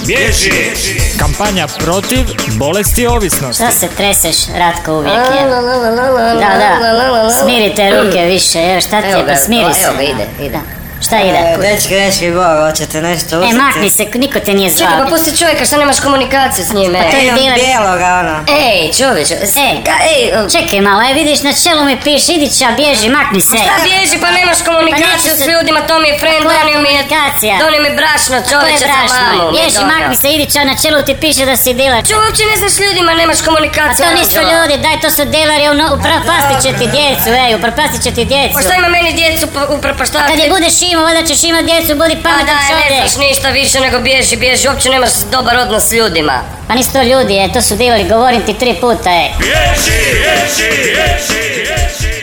Bježi! Kampanja protiv bolesti ovisnosti. Šta se treseš, Ratko, uvijek je? Da, smirite ruke više, evo šta ti je, pa smiri se. Evo ga, ide. Šta ide? Dečki, Bog, hoćete nešto uzeti? Makni se, niko te nije zvao. Čekaj, pa pusti čovjeka, šta nemaš komunikaciju s njime? Pa to je bila... Bijeloga, ono. Ej, čovječe, čekaj malo, vidiš, na čelu mi piše, idi ća, bježi, makni se. Šta bježi, pa nemaš komunikaciju s ljudima, to mi je friend, donio mi brašno, čovječe, za mamu. Bježi, makni se, idi ća, na čelu ti piše da si diler. Čo, uopće ne znaš ljudima, nemaš komunikaciju. A to nisu ljudi, daj, to su dileri, upropastit će ti djecu, upropastit će ti djecu. Pa šta ima meni djecu upropaštavati? Kad je budeš imao, valjda ćeš imat djecu, budi pametan čovjek. Ne znaš ništa više nego bježi, uopće nemaš dobar odnos s ljudima. Pa nisu to ljudi, to su dileri, govorim ti 3 puta, Bježi!